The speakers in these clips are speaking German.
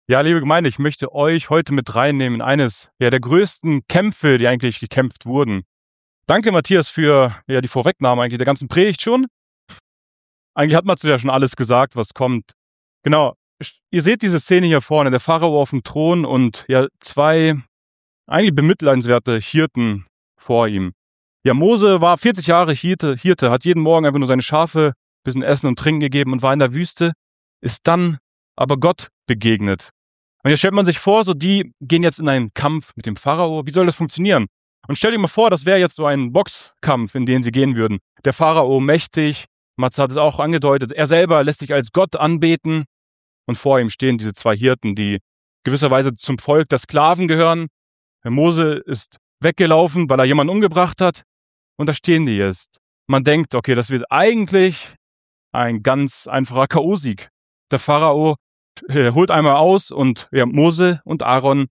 Ja, liebe Gemeinde, ich möchte euch heute mit reinnehmen in eines der größten Kämpfe, die eigentlich gekämpft wurden. Danke, Matthias, für die Vorwegnahme eigentlich der ganzen Predigt schon. Eigentlich hat Matze ja schon alles gesagt, was kommt. Genau, ihr seht diese Szene hier vorne, der Pharao auf dem Thron und zwei eigentlich bemitleidenswerte Hirten vor ihm. Ja, Mose war 40 Jahre Hirte, hat jeden Morgen einfach nur seine Schafe ein bisschen Essen und Trinken gegeben und war in der Wüste, ist dann aber Gott begegnet. Und jetzt stellt man sich vor, so die gehen jetzt in einen Kampf mit dem Pharao. Wie soll das funktionieren? Und stell dir mal vor, das wäre jetzt so ein Boxkampf, in den sie gehen würden. Der Pharao mächtig, Matze hat es auch angedeutet, er selber lässt sich als Gott anbeten und vor ihm stehen diese zwei Hirten, die gewisserweise zum Volk der Sklaven gehören. Der Mose ist weggelaufen, weil er jemanden umgebracht hat und da stehen die jetzt. Man denkt, okay, das wird eigentlich ein ganz einfacher K.O.-Sieg. Der Pharao holt einmal aus und Mose und Aaron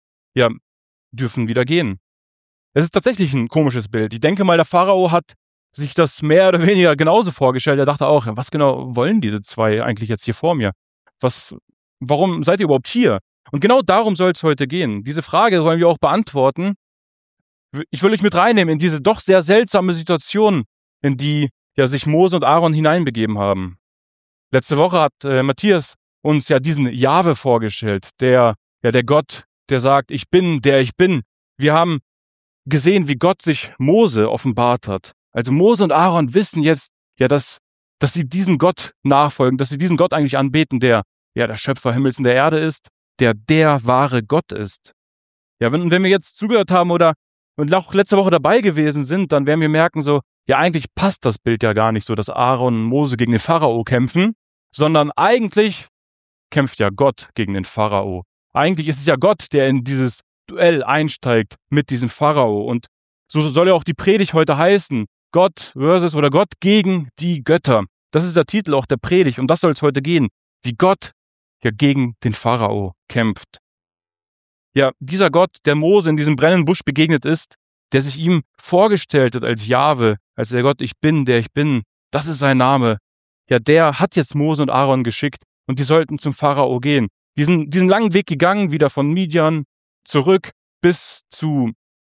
dürfen wieder gehen. Es ist tatsächlich ein komisches Bild. Ich denke mal, der Pharao hat sich das mehr oder weniger genauso vorgestellt. Er dachte auch, was genau wollen diese zwei eigentlich jetzt hier vor mir? Warum seid ihr überhaupt hier? Und genau darum soll es heute gehen. Diese Frage wollen wir auch beantworten. Ich will euch mit reinnehmen in diese doch sehr seltsame Situation, in die sich Mose und Aaron hineinbegeben haben. Letzte Woche hat Matthias uns diesen Jahwe vorgestellt, der Gott, der sagt, ich bin, der ich bin. Wir haben gesehen, wie Gott sich Mose offenbart hat. Also Mose und Aaron wissen jetzt, dass sie diesem Gott nachfolgen, dass sie diesen Gott eigentlich anbeten, der der Schöpfer Himmels und der Erde ist, der wahre Gott ist. Ja, wenn wir jetzt zugehört haben oder auch letzte Woche dabei gewesen sind, dann werden wir merken so, eigentlich passt das Bild ja gar nicht so, dass Aaron und Mose gegen den Pharao kämpfen, sondern eigentlich kämpft ja Gott gegen den Pharao. Eigentlich ist es ja Gott, der in dieses Duell einsteigt mit diesem Pharao. Und so soll ja auch die Predigt heute heißen. Gott versus oder Gott gegen die Götter. Das ist der Titel auch der Predigt. Und das soll es heute gehen. Wie Gott gegen den Pharao kämpft. Ja, dieser Gott, der Mose in diesem brennenden Busch begegnet ist, der sich ihm vorgestellt hat als Jahwe, als der Gott, ich bin, der ich bin. Das ist sein Name. Ja, der hat jetzt Mose und Aaron geschickt. Und die sollten zum Pharao gehen. Diesen langen Weg gegangen, wieder von Midian zurück bis zum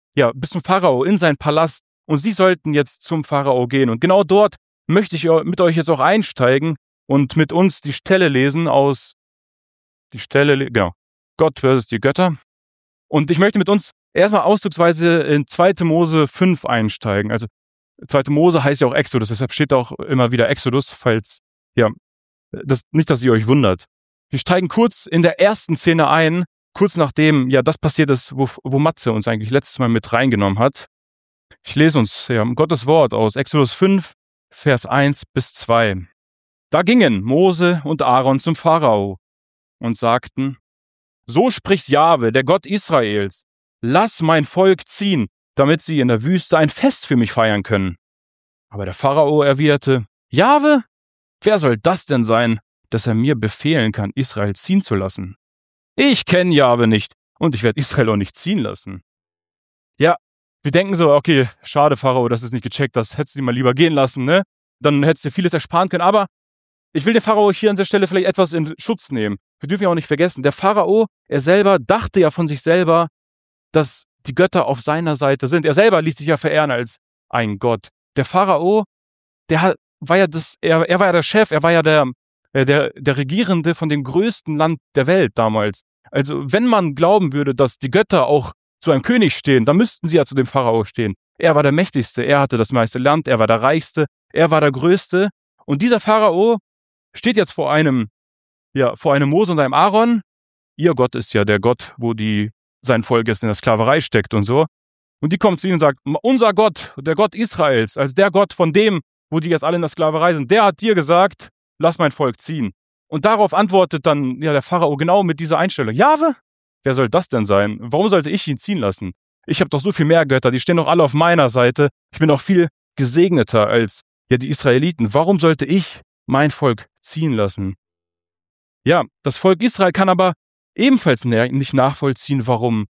Pharao in seinen Palast. Und sie sollten jetzt zum Pharao gehen. Und genau dort möchte ich mit euch jetzt auch einsteigen und mit uns die Stelle lesen Gott versus die Götter. Und ich möchte mit uns erstmal ausdrucksweise in 2. Mose 5 einsteigen. Also 2. Mose heißt ja auch Exodus, deshalb steht auch immer wieder Exodus, falls nicht, dass ihr euch wundert. Wir steigen kurz in der ersten Szene ein, kurz nachdem das passiert ist, wo Matze uns eigentlich letztes Mal mit reingenommen hat. Ich lese uns Gottes Wort aus Exodus 5, Vers 1 bis 2. Da gingen Mose und Aaron zum Pharao und sagten, so spricht Jahwe, der Gott Israels, lass mein Volk ziehen, damit sie in der Wüste ein Fest für mich feiern können. Aber der Pharao erwiderte, Jahwe? Wer soll das denn sein, dass er mir befehlen kann, Israel ziehen zu lassen? Ich kenne Jahwe nicht und ich werde Israel auch nicht ziehen lassen. Ja, wir denken so, okay, schade Pharao, dass du es nicht gecheckt hast, hättest du ihn mal lieber gehen lassen, ne? Dann hättest du vieles ersparen können, aber ich will den Pharao hier an der Stelle vielleicht etwas in Schutz nehmen. Wir dürfen ja auch nicht vergessen, der Pharao, er selber dachte ja von sich selber, dass die Götter auf seiner Seite sind. Er selber ließ sich ja verehren als ein Gott. Der Pharao, er war ja der Chef, er war ja der Regierende von dem größten Land der Welt damals. Also wenn man glauben würde, dass die Götter auch zu einem König stehen, dann müssten sie ja zu dem Pharao stehen. Er war der Mächtigste, er hatte das meiste Land, er war der Reichste, er war der Größte. Und dieser Pharao steht jetzt vor einem Mose und einem Aaron. Ihr Gott ist ja der Gott, wo sein Volk jetzt in der Sklaverei steckt und so. Und die kommt zu ihm und sagt, unser Gott, der Gott Israels, also der Gott von dem, wo die jetzt alle in der Sklaverei sind, der hat dir gesagt, lass mein Volk ziehen. Und darauf antwortet dann der Pharao genau mit dieser Einstellung. Jahwe? Wer soll das denn sein? Warum sollte ich ihn ziehen lassen? Ich habe doch so viel mehr Götter, die stehen doch alle auf meiner Seite. Ich bin doch viel gesegneter als die Israeliten. Warum sollte ich mein Volk ziehen lassen? Ja, das Volk Israel kann aber ebenfalls nicht nachvollziehen, warum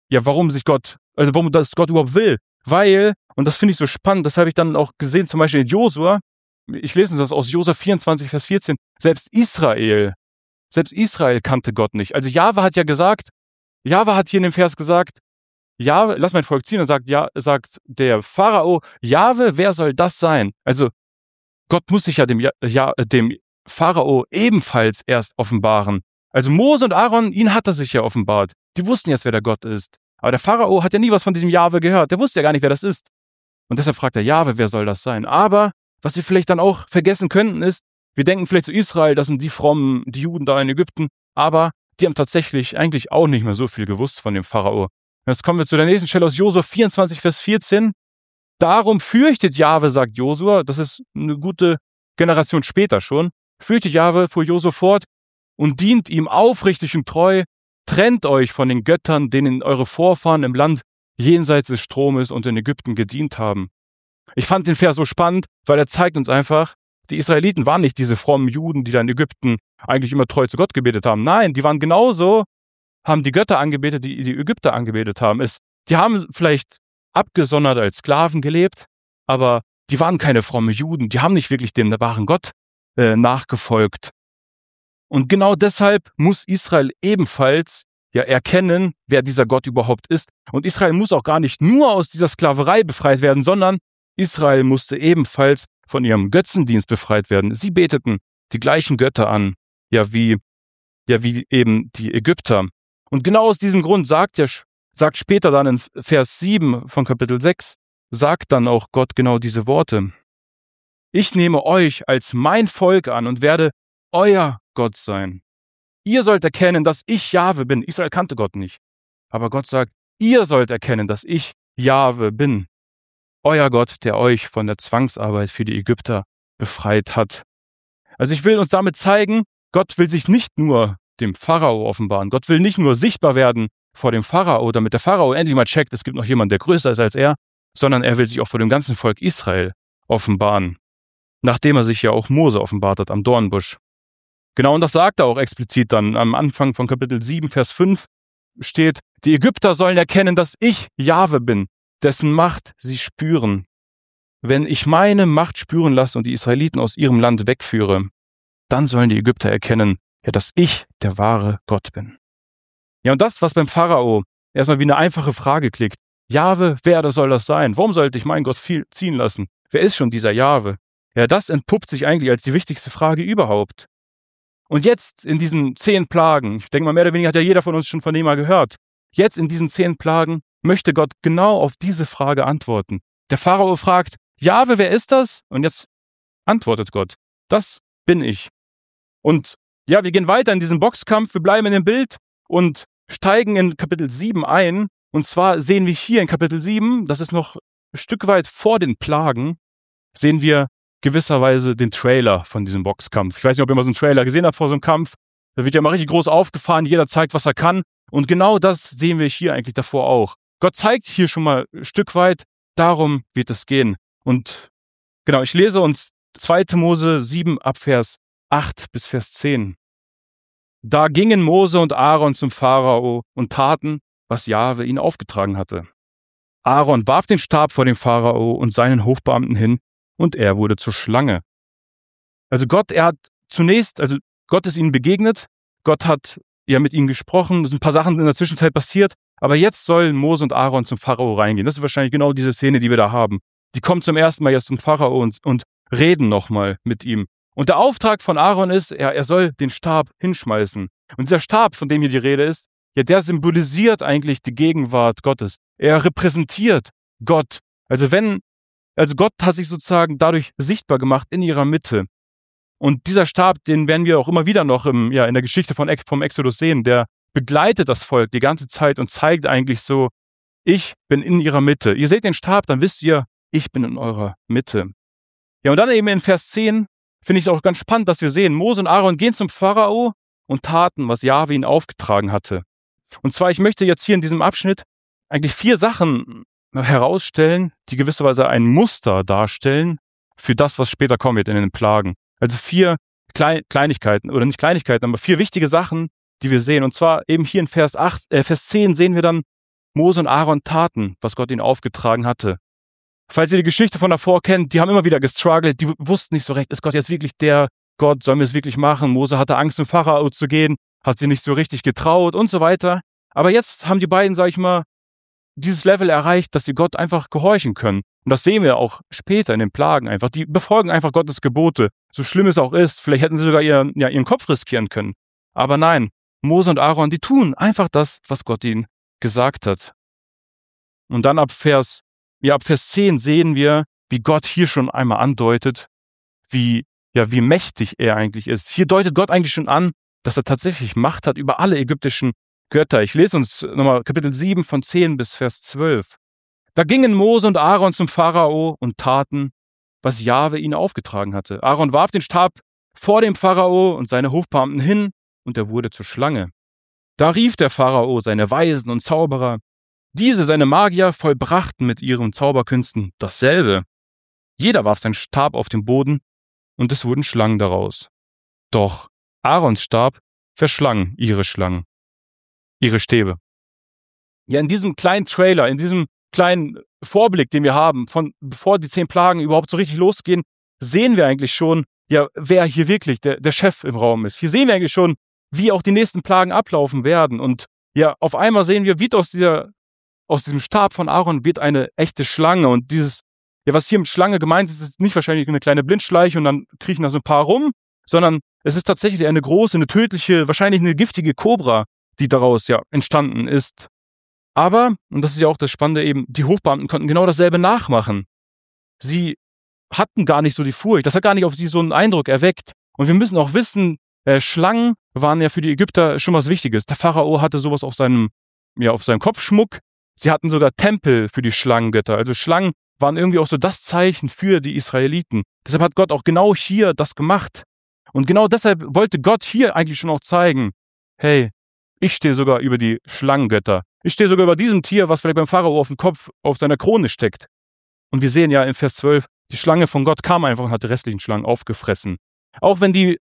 das Gott überhaupt will. Weil, und das finde ich so spannend, das habe ich dann auch gesehen, zum Beispiel in Josua, ich lese uns das aus Josua 24, Vers 14, selbst Israel selbst Israel kannte Gott nicht. Also Jahwe hat hier in dem Vers gesagt, Jahwe, lass mein Volk ziehen, und sagt der Pharao, Jahwe, wer soll das sein? Also Gott muss sich ja dem Pharao ebenfalls erst offenbaren. Also Mose und Aaron, ihnen hat er sich ja offenbart. Die wussten jetzt, wer der Gott ist. Aber der Pharao hat ja nie was von diesem Jahwe gehört. Der wusste ja gar nicht, wer das ist. Und deshalb fragt er, Jahwe, wer soll das sein? Aber was wir vielleicht dann auch vergessen könnten ist, wir denken vielleicht zu Israel, das sind die Frommen, die Juden da in Ägypten, aber die haben tatsächlich eigentlich auch nicht mehr so viel gewusst von dem Pharao. Jetzt kommen wir zu der nächsten Stelle aus Josua 24, Vers 14. Darum fürchtet Jahwe, sagt Josua, das ist eine gute Generation später schon, fürchtet Jahwe, fuhr Josua fort, und dient ihm aufrichtig und treu, trennt euch von den Göttern, denen eure Vorfahren im Land jenseits des Stromes und in Ägypten gedient haben. Ich fand den Vers so spannend, weil er zeigt uns einfach, die Israeliten waren nicht diese frommen Juden, die da in Ägypten eigentlich immer treu zu Gott gebetet haben. Nein, die waren genauso, haben die Götter angebetet, die die Ägypter angebetet haben. Die haben vielleicht abgesondert als Sklaven gelebt, aber die waren keine frommen Juden. Die haben nicht wirklich dem wahren Gott nachgefolgt. Und genau deshalb muss Israel ebenfalls erkennen, wer dieser Gott überhaupt ist. Und Israel muss auch gar nicht nur aus dieser Sklaverei befreit werden, sondern Israel musste ebenfalls von ihrem Götzendienst befreit werden. Sie beteten die gleichen Götter an, wie eben die Ägypter. Und genau aus diesem Grund sagt später dann in Vers 7 von Kapitel 6, sagt dann auch Gott genau diese Worte. Ich nehme euch als mein Volk an und werde euer Gott sein. Ihr sollt erkennen, dass ich Jahwe bin. Israel kannte Gott nicht. Aber Gott sagt, ihr sollt erkennen, dass ich Jahwe bin. Euer Gott, der euch von der Zwangsarbeit für die Ägypter befreit hat. Also ich will uns damit zeigen, Gott will sich nicht nur dem Pharao offenbaren. Gott will nicht nur sichtbar werden vor dem Pharao, damit der Pharao endlich mal checkt, es gibt noch jemanden, der größer ist als er, sondern er will sich auch vor dem ganzen Volk Israel offenbaren. Nachdem er sich ja auch Mose offenbart hat am Dornbusch. Genau, und das sagt er auch explizit dann. Am Anfang von Kapitel 7, Vers 5 steht, die Ägypter sollen erkennen, dass ich Jahwe bin, dessen Macht sie spüren. Wenn ich meine Macht spüren lasse und die Israeliten aus ihrem Land wegführe, dann sollen die Ägypter erkennen, dass ich der wahre Gott bin. Ja, und das, was beim Pharao erstmal wie eine einfache Frage klingt. Jahwe, wer soll das sein? Warum sollte ich meinen Gott viel ziehen lassen? Wer ist schon dieser Jahwe? Ja, das entpuppt sich eigentlich als die wichtigste Frage überhaupt. Und jetzt in diesen 10 Plagen, ich denke mal, mehr oder weniger hat ja jeder von uns schon von dem mal gehört, jetzt in diesen 10 Plagen möchte Gott genau auf diese Frage antworten. Der Pharao fragt, Jahwe, wer ist das? Und jetzt antwortet Gott, das bin ich. Und ja, wir gehen weiter in diesen Boxkampf, wir bleiben in dem Bild und steigen in Kapitel 7 ein. Und zwar sehen wir hier in Kapitel 7, das ist noch ein Stück weit vor den Plagen, sehen wir gewisserweise den Trailer von diesem Boxkampf. Ich weiß nicht, ob ihr mal so einen Trailer gesehen habt vor so einem Kampf. Da wird ja mal richtig groß aufgefahren, jeder zeigt, was er kann. Und genau das sehen wir hier eigentlich davor auch. Gott zeigt hier schon mal ein Stück weit, darum wird es gehen. Und genau, ich lese uns 2. Mose 7 ab Vers 8 bis Vers 10. Da gingen Mose und Aaron zum Pharao und taten, was Jahwe ihnen aufgetragen hatte. Aaron warf den Stab vor dem Pharao und seinen Hofbeamten hin, und er wurde zur Schlange. Also Gott ist ihnen begegnet, Gott hat ja mit ihnen gesprochen, es sind ein paar Sachen in der Zwischenzeit passiert, aber jetzt sollen Mose und Aaron zum Pharao reingehen. Das ist wahrscheinlich genau diese Szene, die wir da haben. Die kommen zum ersten Mal jetzt zum Pharao und reden nochmal mit ihm. Und der Auftrag von Aaron ist, er soll den Stab hinschmeißen. Und dieser Stab, von dem hier die Rede ist, ja, der symbolisiert eigentlich die Gegenwart Gottes. Er repräsentiert Gott. Also Gott hat sich sozusagen dadurch sichtbar gemacht in ihrer Mitte. Und dieser Stab, den werden wir auch immer wieder noch in der Geschichte vom Exodus sehen, der begleitet das Volk die ganze Zeit und zeigt eigentlich so, ich bin in ihrer Mitte. Ihr seht den Stab, dann wisst ihr, ich bin in eurer Mitte. Ja, und dann eben in Vers 10 finde ich es auch ganz spannend, dass wir sehen, Mose und Aaron gehen zum Pharao und taten, was Jahwe ihnen aufgetragen hatte. Und zwar, ich möchte jetzt hier in diesem Abschnitt eigentlich 4 Sachen herausstellen, die gewisserweise ein Muster darstellen für das, was später kommen wird in den Plagen. Also 4 Kleinigkeiten, oder nicht Kleinigkeiten, aber 4 wichtige Sachen, die wir sehen. Und zwar eben hier in Vers 10 sehen wir dann, Mose und Aaron taten, was Gott ihnen aufgetragen hatte. Falls ihr die Geschichte von davor kennt, die haben immer wieder gestruggelt, die wussten nicht so recht, ist Gott jetzt wirklich der Gott, sollen wir es wirklich machen? Mose hatte Angst, zum Pharao zu gehen, hat sie nicht so richtig getraut und so weiter. Aber jetzt haben die beiden, sag ich mal, dieses Level erreicht, dass sie Gott einfach gehorchen können. Und das sehen wir auch später in den Plagen einfach. Die befolgen einfach Gottes Gebote. So schlimm es auch ist, vielleicht hätten sie sogar ihren Kopf riskieren können. Aber nein, Mose und Aaron, die tun einfach das, was Gott ihnen gesagt hat. Und dann ab Vers 10 sehen wir, wie Gott hier schon einmal andeutet, wie mächtig er eigentlich ist. Hier deutet Gott eigentlich schon an, dass er tatsächlich Macht hat über alle ägyptischen Götter. Ich lese uns nochmal Kapitel 7 von 10 bis Vers 12. Da gingen Mose und Aaron zum Pharao und taten, was Jahwe ihnen aufgetragen hatte. Aaron warf den Stab vor dem Pharao und seine Hofbeamten hin, und er wurde zur Schlange. Da rief der Pharao seine Weisen und Zauberer. Diese, seine Magier, vollbrachten mit ihren Zauberkünsten dasselbe. Jeder warf seinen Stab auf den Boden, und es wurden Schlangen daraus. Doch Aarons Stab verschlang ihre Schlangen, ihre Stäbe. Ja, in diesem kleinen Trailer, in diesem kleinen Vorblick, den wir haben, von bevor die 10 Plagen überhaupt so richtig losgehen, sehen wir eigentlich schon, ja, wer hier wirklich der Chef im Raum ist. Hier sehen wir eigentlich schon, wie auch die nächsten Plagen ablaufen werden. Und ja, auf einmal sehen wir, wie aus diesem Stab von Aaron wird eine echte Schlange. Und was hier mit Schlange gemeint ist, ist nicht wahrscheinlich eine kleine Blindschleiche und dann kriechen da so ein paar rum, sondern es ist tatsächlich eine große, eine tödliche, wahrscheinlich eine giftige Kobra, die daraus ja entstanden ist. Aber, und das ist ja auch das Spannende eben, die Hofbeamten konnten genau dasselbe nachmachen. Sie hatten gar nicht so die Furcht, das hat gar nicht auf sie so einen Eindruck erweckt. Und wir müssen auch wissen, Schlangen waren ja für die Ägypter schon was Wichtiges. Der Pharao hatte sowas auf seinem Kopfschmuck. Sie hatten sogar Tempel für die Schlangengötter. Also Schlangen waren irgendwie auch so das Zeichen für die Israeliten. Deshalb hat Gott auch genau hier das gemacht. Und genau deshalb wollte Gott hier eigentlich schon auch zeigen, hey, ich stehe sogar über die Schlangengötter. Ich stehe sogar über diesem Tier, was vielleicht beim Pharao auf dem Kopf auf seiner Krone steckt. Und wir sehen ja in Vers 12, die Schlange von Gott kam einfach und hat die restlichen Schlangen aufgefressen. Auch wenn die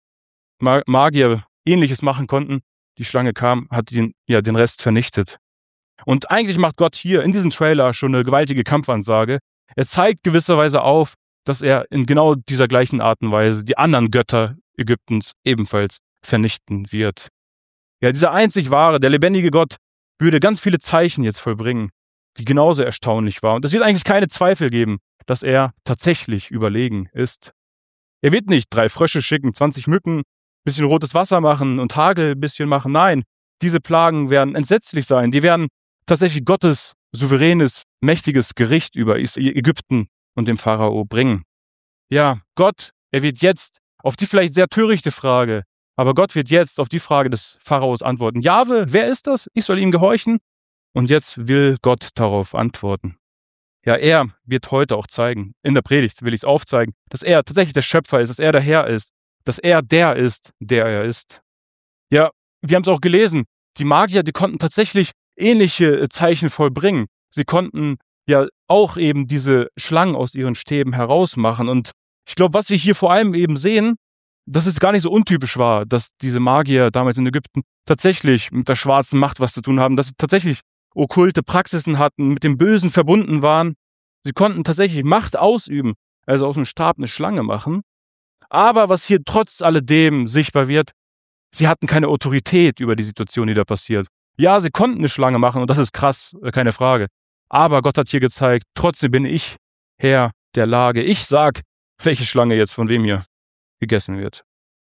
Magier Ähnliches machen konnten, die Schlange kam, hat den Rest vernichtet. Und eigentlich macht Gott hier in diesem Trailer schon eine gewaltige Kampfansage. Er zeigt gewisserweise auf, dass er in genau dieser gleichen Art und Weise die anderen Götter Ägyptens ebenfalls vernichten wird. Ja, dieser einzig wahre, der lebendige Gott würde ganz viele Zeichen jetzt vollbringen, die genauso erstaunlich waren. Und es wird eigentlich keine Zweifel geben, dass er tatsächlich überlegen ist. Er wird nicht 3 Frösche schicken, 20 Mücken, bisschen rotes Wasser machen und Hagel ein bisschen machen. Nein, diese Plagen werden entsetzlich sein. Die werden tatsächlich Gottes souveränes, mächtiges Gericht über Ägypten und dem Pharao bringen. Ja, Gott, er wird jetzt auf die vielleicht sehr törichte Frage, aber Gott wird jetzt auf die Frage des Pharaos antworten. Jahwe, wer ist das? Ich soll ihm gehorchen? Und jetzt will Gott darauf antworten. Ja, er wird heute auch zeigen, in der Predigt will ich es aufzeigen, dass er tatsächlich der Schöpfer ist, dass er der Herr ist, dass er der ist, der er ist. Ja, wir haben es auch gelesen, die Magier, die konnten tatsächlich ähnliche Zeichen vollbringen. Sie konnten ja auch eben diese Schlangen aus ihren Stäben herausmachen. Und ich glaube, was wir hier vor allem eben sehen, dass es gar nicht so untypisch war, dass diese Magier damals in Ägypten tatsächlich mit der schwarzen Macht was zu tun haben, dass sie tatsächlich okkulte Praxisen hatten, mit dem Bösen verbunden waren. Sie konnten tatsächlich Macht ausüben, also aus einem Stab eine Schlange machen. Aber was hier trotz alledem sichtbar wird, sie hatten keine Autorität über die Situation, die da passiert. Ja, sie konnten eine Schlange machen und das ist krass, keine Frage. Aber Gott hat hier gezeigt, trotzdem bin ich Herr der Lage. Ich sag, welche Schlange jetzt von wem hier gegessen wird.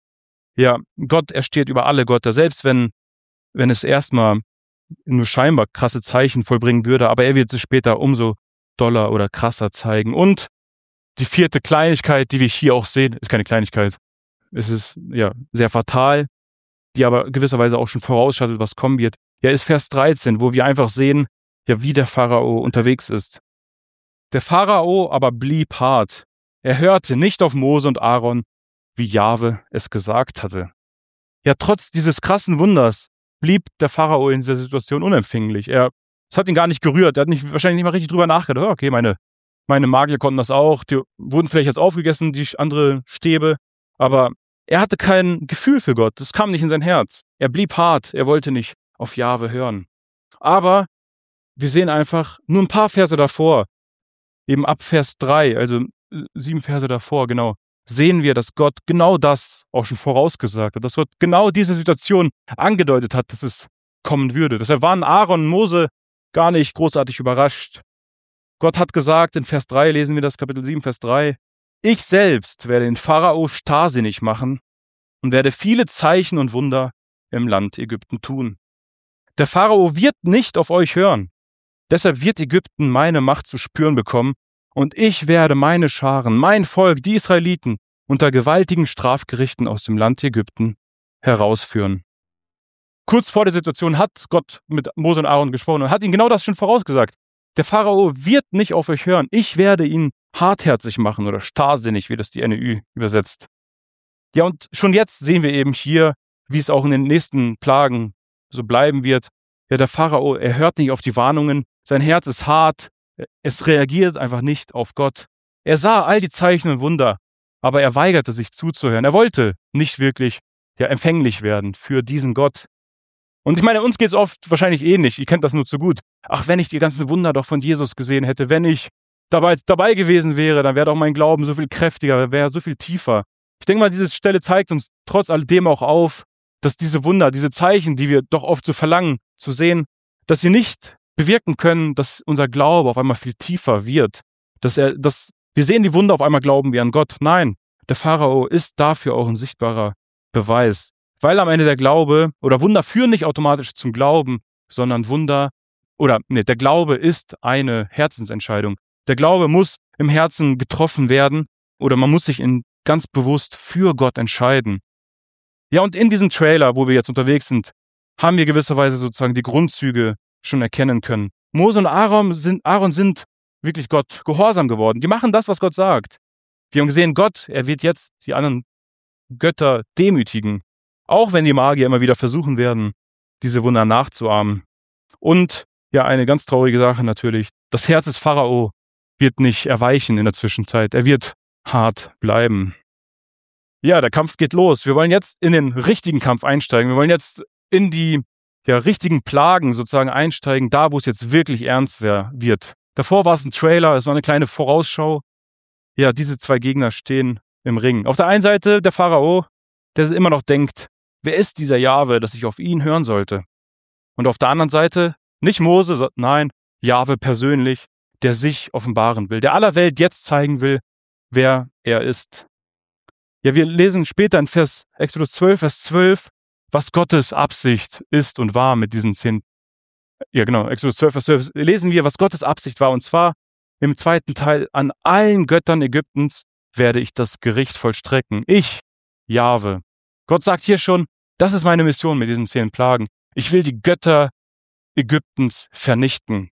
Ja, Gott, er steht über alle Götter, selbst wenn es erstmal nur scheinbar krasse Zeichen vollbringen würde, aber er wird es später umso doller oder krasser zeigen. Und die 4. Kleinigkeit, die wir hier auch sehen, ist keine Kleinigkeit. Es ist ja sehr fatal, die aber gewisserweise auch schon vorausschattet, was kommen wird. Ja, ist Vers 13, wo wir einfach sehen, ja, wie der Pharao unterwegs ist. Der Pharao aber blieb hart. Er hörte nicht auf Mose und Aaron, wie Jahwe es gesagt hatte. Ja, trotz dieses krassen Wunders blieb der Pharao in dieser Situation unempfänglich. Es hat ihn gar nicht gerührt. Er hat wahrscheinlich nicht mal richtig drüber nachgedacht. Oh, okay, meine Magier konnten das auch. Die wurden vielleicht jetzt aufgegessen, die andere Stäbe. Aber er hatte kein Gefühl für Gott. Das kam nicht in sein Herz. Er blieb hart. Er wollte nicht auf Jahwe hören. Aber wir sehen einfach nur ein paar Verse davor, eben ab Vers 3, also 7 Verse davor, genau, sehen wir, dass Gott genau das auch schon vorausgesagt hat, dass Gott genau diese Situation angedeutet hat, dass es kommen würde. Deshalb waren Aaron und Mose gar nicht großartig überrascht. Gott hat gesagt, in Vers 3 lesen wir das, Kapitel 7, Vers 3, ich selbst werde den Pharao starrsinnig machen und werde viele Zeichen und Wunder im Land Ägypten tun. Der Pharao wird nicht auf euch hören. Deshalb wird Ägypten meine Macht zu spüren bekommen und ich werde meine Scharen, mein Volk, die Israeliten, unter gewaltigen Strafgerichten aus dem Land Ägypten herausführen. Kurz vor der Situation hat Gott mit Mose und Aaron gesprochen und hat ihnen genau das schon vorausgesagt. Der Pharao wird nicht auf euch hören. Ich werde ihn hartherzig machen oder starrsinnig, wie das die NEU übersetzt. Ja, und schon jetzt sehen wir eben hier, wie es auch in den nächsten Plagen so bleiben wird. Ja, der Pharao, er hört nicht auf die Warnungen. Sein Herz ist hart. Es reagiert einfach nicht auf Gott. Er sah all die Zeichen und Wunder, aber er weigerte sich zuzuhören. Er wollte nicht wirklich empfänglich werden für diesen Gott. Und ich meine, uns geht es oft wahrscheinlich ähnlich. Ihr kennt das nur zu gut. Ach, wenn ich die ganzen Wunder doch von Jesus gesehen hätte, wenn ich dabei gewesen wäre, dann wäre doch mein Glauben so viel kräftiger, wäre so viel tiefer. Ich denke mal, diese Stelle zeigt uns trotz alledem auch auf, dass diese Wunder, diese Zeichen, die wir doch oft so verlangen zu sehen, dass sie nicht bewirken können, dass unser Glaube auf einmal viel tiefer wird. Dass wir sehen die Wunder, auf einmal glauben wir an Gott. Nein, der Pharao ist dafür auch ein sichtbarer Beweis. Weil am Ende der Glaube oder Wunder führen nicht automatisch zum Glauben, sondern der Glaube ist eine Herzensentscheidung. Der Glaube muss im Herzen getroffen werden oder man muss sich ganz bewusst für Gott entscheiden. Ja, und in diesem Trailer, wo wir jetzt unterwegs sind, haben wir gewisserweise sozusagen die Grundzüge schon erkennen können. Mose und Aaron sind wirklich Gott gehorsam geworden. Die machen das, was Gott sagt. Wir haben gesehen, Gott, er wird jetzt die anderen Götter demütigen. Auch wenn die Magier immer wieder versuchen werden, diese Wunder nachzuahmen. Und ja, eine ganz traurige Sache natürlich. Das Herz des Pharao wird nicht erweichen in der Zwischenzeit. Er wird hart bleiben. Ja, der Kampf geht los. Wir wollen jetzt in den richtigen Kampf einsteigen. Wir wollen jetzt in die richtigen Plagen sozusagen einsteigen, da wo es jetzt wirklich ernst wird. Davor war es ein Trailer, es war eine kleine Vorausschau. Ja, diese zwei Gegner stehen im Ring. Auf der einen Seite der Pharao, der immer noch denkt, wer ist dieser Jahwe, dass ich auf ihn hören sollte? Und auf der anderen Seite nicht Mose, nein, Jahwe persönlich, der sich offenbaren will, der aller Welt jetzt zeigen will, wer er ist. Ja, wir lesen später in Exodus 12, Vers 12, was Gottes Absicht ist und war mit diesen 10. Ja, genau, Exodus 12, Vers 12 lesen wir, was Gottes Absicht war. Und zwar im zweiten Teil, an allen Göttern Ägyptens werde ich das Gericht vollstrecken. Ich, Jahwe. Gott sagt hier schon, das ist meine Mission mit diesen 10 Plagen. Ich will die Götter Ägyptens vernichten.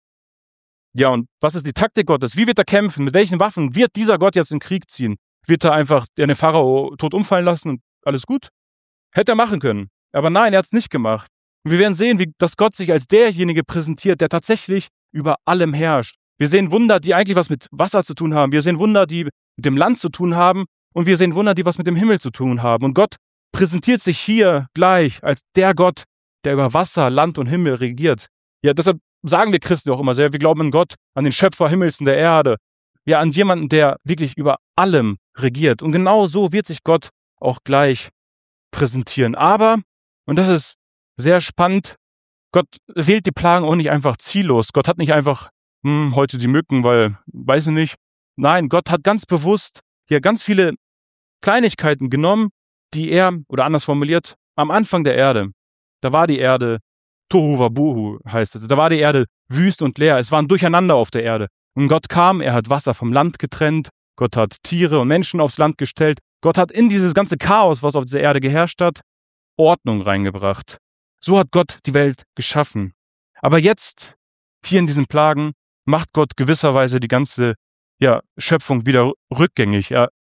Ja, und was ist die Taktik Gottes? Wie wird er kämpfen? Mit welchen Waffen wird dieser Gott jetzt in den Krieg ziehen? Wird er einfach den Pharao tot umfallen lassen und alles gut? Hätte er machen können. Aber nein, er hat es nicht gemacht. Und wir werden sehen, dass Gott sich als derjenige präsentiert, der tatsächlich über allem herrscht. Wir sehen Wunder, die eigentlich was mit Wasser zu tun haben. Wir sehen Wunder, die mit dem Land zu tun haben. Und wir sehen Wunder, die was mit dem Himmel zu tun haben. Und Gott präsentiert sich hier gleich als der Gott, der über Wasser, Land und Himmel regiert. Ja, deshalb sagen wir Christen auch immer sehr, wir glauben an Gott, an den Schöpfer Himmels und der Erde. Ja, an jemanden, der wirklich über allem regiert. Und genau so wird sich Gott auch gleich präsentieren. Aber, und das ist sehr spannend, Gott wählt die Plagen auch nicht einfach ziellos. Gott hat nicht einfach, heute die Mücken, weil, weiß ich nicht. Nein, Gott hat ganz bewusst hier ganz viele Kleinigkeiten genommen, die er, oder anders formuliert, am Anfang der Erde, da war die Erde Tohu Wabohu, heißt es. Da war die Erde wüst und leer. Es war ein Durcheinander auf der Erde. Und Gott kam, er hat Wasser vom Land getrennt. Gott hat Tiere und Menschen aufs Land gestellt. Gott hat in dieses ganze Chaos, was auf dieser Erde geherrscht hat, Ordnung reingebracht. So hat Gott die Welt geschaffen. Aber jetzt, hier in diesen Plagen, macht Gott gewisserweise die ganze Schöpfung wieder rückgängig.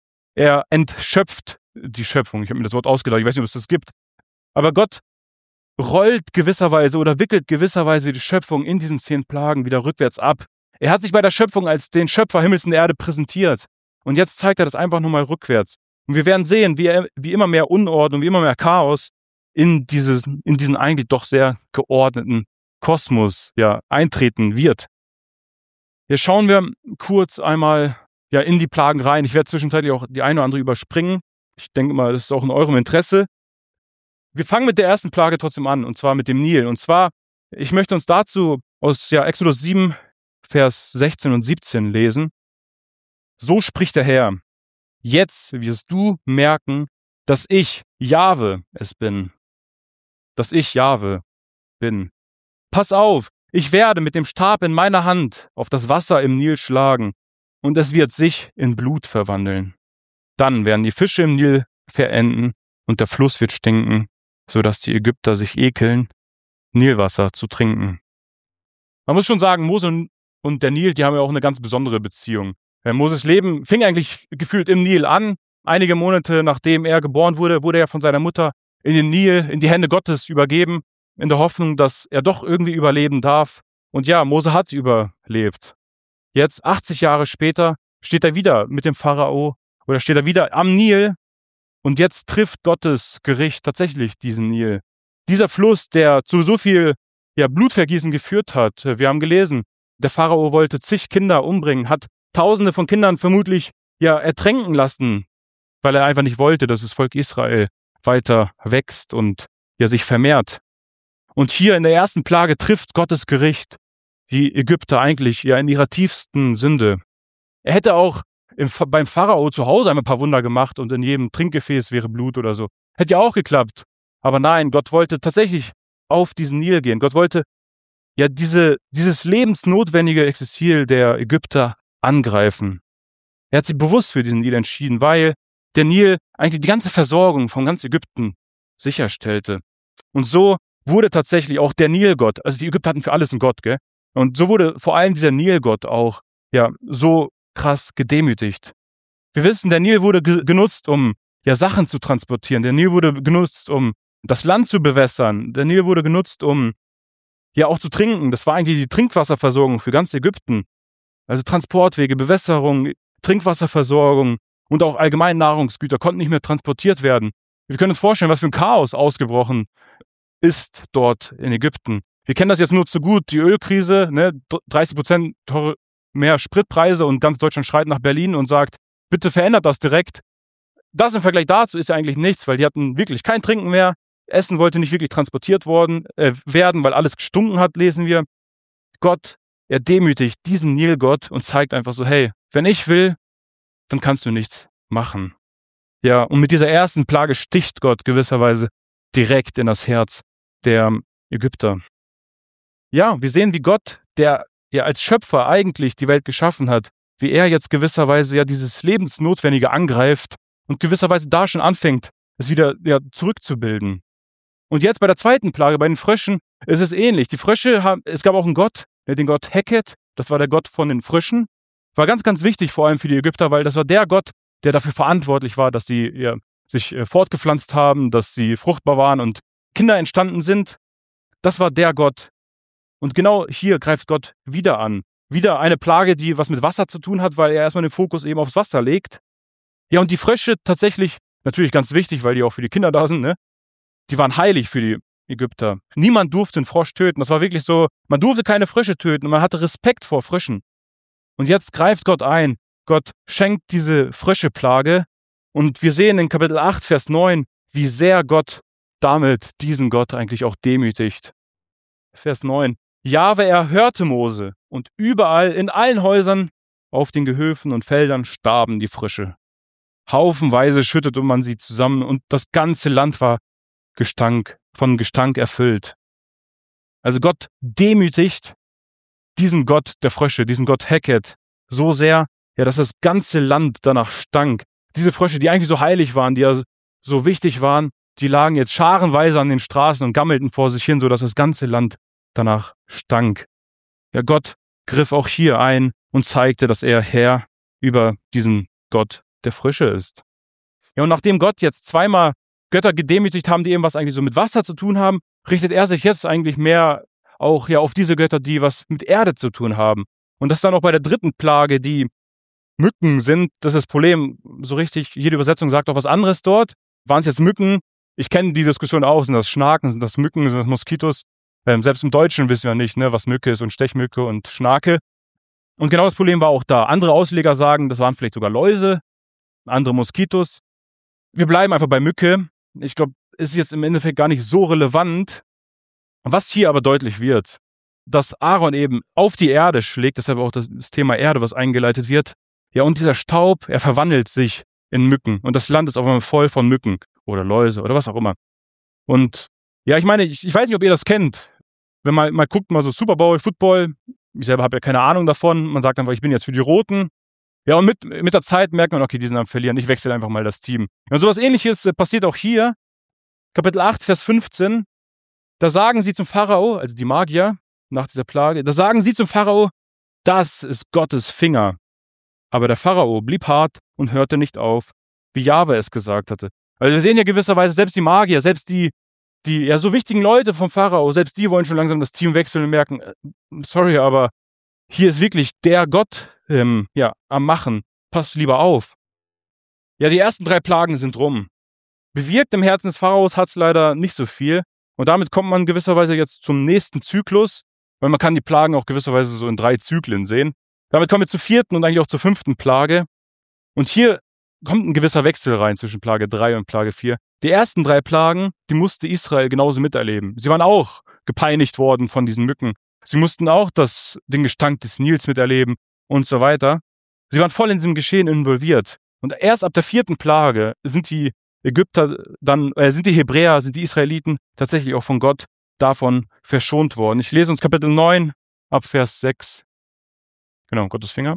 Er entschöpft die Schöpfung. Ich habe mir das Wort ausgedacht, ich weiß nicht, ob es das gibt. Aber Gott rollt gewisserweise oder wickelt gewisserweise die Schöpfung in diesen 10 Plagen wieder rückwärts ab. Er hat sich bei der Schöpfung als den Schöpfer Himmels und Erde präsentiert. Und jetzt zeigt er das einfach nochmal rückwärts. Und wir werden sehen, wie immer mehr Unordnung, wie immer mehr Chaos in diesen eigentlich doch sehr geordneten Kosmos eintreten wird. Hier schauen wir kurz einmal ja in die Plagen rein. Ich werde zwischenzeitlich auch die eine oder andere überspringen. Ich denke mal, das ist auch in eurem Interesse. Wir fangen mit der ersten Plage trotzdem an, und zwar mit dem Nil. Und zwar, ich möchte uns dazu aus Exodus 7, Vers 16 und 17 lesen. So spricht der Herr: Jetzt wirst du merken, dass ich Jahwe es bin. Dass ich Jahwe bin. Pass auf, ich werde mit dem Stab in meiner Hand auf das Wasser im Nil schlagen, und es wird sich in Blut verwandeln. Dann werden die Fische im Nil verenden und der Fluss wird stinken, sodass die Ägypter sich ekeln, Nilwasser zu trinken. Man muss schon sagen, Mose und der Nil, die haben ja auch eine ganz besondere Beziehung. Moses Leben fing eigentlich gefühlt im Nil an. Einige Monate nachdem er geboren wurde, wurde er von seiner Mutter in den Nil, in die Hände Gottes übergeben, in der Hoffnung, dass er doch irgendwie überleben darf. Und ja, Mose hat überlebt. Jetzt, 80 Jahre später, steht er wieder mit dem Pharao oder steht er wieder am Nil, und jetzt trifft Gottes Gericht tatsächlich diesen Nil. Dieser Fluss, der zu so viel Blutvergießen geführt hat. Wir haben gelesen, der Pharao wollte zig Kinder umbringen, hat Tausende von Kindern vermutlich ertränken lassen, weil er einfach nicht wollte, dass das Volk Israel weiter wächst und sich vermehrt. Und hier in der ersten Plage trifft Gottes Gericht die Ägypter eigentlich in ihrer tiefsten Sünde. Er hätte auch beim Pharao zu Hause ein paar Wunder gemacht und in jedem Trinkgefäß wäre Blut oder so. Hätte ja auch geklappt. Aber nein, Gott wollte tatsächlich auf diesen Nil gehen. Gott wollte dieses lebensnotwendige Exil der Ägypter angreifen. Er hat sich bewusst für diesen Nil entschieden, weil der Nil eigentlich die ganze Versorgung von ganz Ägypten sicherstellte. Und so wurde tatsächlich auch der Nilgott, also die Ägypter hatten für alles einen Gott, gell? Und so wurde vor allem dieser Nilgott auch so krass gedemütigt. Wir wissen, der Nil wurde genutzt, um Sachen zu transportieren. Der Nil wurde genutzt, um das Land zu bewässern. Der Nil wurde genutzt, um auch zu trinken. Das war eigentlich die Trinkwasserversorgung für ganz Ägypten. Also Transportwege, Bewässerung, Trinkwasserversorgung und auch allgemein Nahrungsgüter konnten nicht mehr transportiert werden. Wir können uns vorstellen, was für ein Chaos ausgebrochen ist dort in Ägypten. Wir kennen das jetzt nur zu gut, die Ölkrise, 30% mehr Spritpreise und ganz Deutschland schreit nach Berlin und sagt, bitte verändert das direkt. Das im Vergleich dazu ist ja eigentlich nichts, weil die hatten wirklich kein Trinken mehr. Essen wollte nicht wirklich transportiert werden, weil alles gestunken hat, lesen wir. Gott, er demütigt diesen Nilgott und zeigt einfach so, hey, wenn ich will, dann kannst du nichts machen. Ja, und mit dieser ersten Plage sticht Gott gewisserweise direkt in das Herz der Ägypter. Ja, wir sehen, wie Gott, der als Schöpfer eigentlich die Welt geschaffen hat, wie er jetzt gewisserweise dieses Lebensnotwendige angreift und gewisserweise da schon anfängt, es wieder zurückzubilden. Und jetzt bei der zweiten Plage, bei den Fröschen, ist es ähnlich. Die Frösche es gab auch einen Gott, den Gott Heket, das war der Gott von den Fröschen. War ganz, ganz wichtig vor allem für die Ägypter, weil das war der Gott, der dafür verantwortlich war, dass sie sich fortgepflanzt haben, dass sie fruchtbar waren und Kinder entstanden sind. Das war der Gott. Und genau hier greift Gott wieder an. Wieder eine Plage, die was mit Wasser zu tun hat, weil er erstmal den Fokus eben aufs Wasser legt. Ja, und die Frösche tatsächlich, natürlich ganz wichtig, weil die auch für die Kinder da sind, die waren heilig für die Ägypter. Niemand durfte einen Frosch töten. Das war wirklich so, man durfte keine Frösche töten und man hatte Respekt vor Fröschen. Und jetzt greift Gott ein. Gott schenkt diese Fröscheplage und wir sehen in Kapitel 8, Vers 9, wie sehr Gott damit diesen Gott eigentlich auch demütigt. Vers 9. Jahwe erhörte Mose und überall in allen Häusern auf den Gehöfen und Feldern starben die Frösche. Haufenweise schüttete man sie zusammen und das ganze Land war von Gestank erfüllt. Also Gott demütigt diesen Gott der Frösche, diesen Gott Heket, so sehr, dass das ganze Land danach stank. Diese Frösche, die eigentlich so heilig waren, die so wichtig waren, die lagen jetzt scharenweise an den Straßen und gammelten vor sich hin, sodass das ganze Land danach stank. Ja, Gott griff auch hier ein und zeigte, dass er Herr über diesen Gott der Frösche ist. Ja, und nachdem Gott jetzt zweimal Götter gedemütigt haben, die eben was eigentlich so mit Wasser zu tun haben, richtet er sich jetzt eigentlich mehr auch auf diese Götter, die was mit Erde zu tun haben. Und das dann auch bei der dritten Plage, die Mücken sind. Das ist das Problem. So richtig, jede Übersetzung sagt auch was anderes dort. Waren es jetzt Mücken? Ich kenne die Diskussion auch. Sind das Schnaken? Sind das Mücken? Sind das Moskitos? Selbst im Deutschen wissen wir nicht, was Mücke ist und Stechmücke und Schnake. Und genau das Problem war auch da. Andere Ausleger sagen, das waren vielleicht sogar Läuse, andere Moskitos. Wir bleiben einfach bei Mücke. Ich glaube, ist jetzt im Endeffekt gar nicht so relevant. Was hier aber deutlich wird, dass Aaron eben auf die Erde schlägt, deshalb auch das Thema Erde, was eingeleitet wird. Ja, und dieser Staub, er verwandelt sich in Mücken. Und das Land ist auf einmal voll von Mücken oder Läuse oder was auch immer. Und ja, ich meine, ich weiß nicht, ob ihr das kennt. Wenn man mal guckt, mal so Super Bowl, Football, ich selber habe ja keine Ahnung davon. Man sagt einfach, ich bin jetzt für die Roten. Ja, und mit der Zeit merkt man, okay, die sind am Verlieren. Ich wechsle einfach mal das Team. Und sowas Ähnliches passiert auch hier. Kapitel 8, Vers 15. Da sagen sie zum Pharao, also die Magier, nach dieser Plage, da sagen sie zum Pharao, das ist Gottes Finger. Aber der Pharao blieb hart und hörte nicht auf, wie Jahwe es gesagt hatte. Also wir sehen ja gewisserweise, selbst die Magier, selbst die ja so wichtigen Leute vom Pharao, selbst die wollen schon langsam das Team wechseln und merken, sorry, aber hier ist wirklich der Gott am Machen. Passt lieber auf. Ja, die ersten 3 Plagen sind rum. Bewirkt im Herzen des Pharaos hat es leider nicht so viel. Und damit kommt man gewisserweise jetzt zum nächsten Zyklus, weil man kann die Plagen auch gewisserweise so in 3 Zyklen sehen. Damit kommen wir zur 4. und eigentlich auch zur 5. Plage. Und hier kommt ein gewisser Wechsel rein zwischen Plage 3 und Plage 4. Die ersten 3 Plagen, die musste Israel genauso miterleben. Sie waren auch gepeinigt worden von diesen Mücken. Sie mussten auch den Gestank des Nils miterleben und so weiter. Sie waren voll in diesem Geschehen involviert. Und erst ab der 4. Plage sind die Hebräer, sind die Israeliten tatsächlich auch von Gott davon verschont worden. Ich lese uns Kapitel 9 ab Vers 6. Genau, Gottes Finger.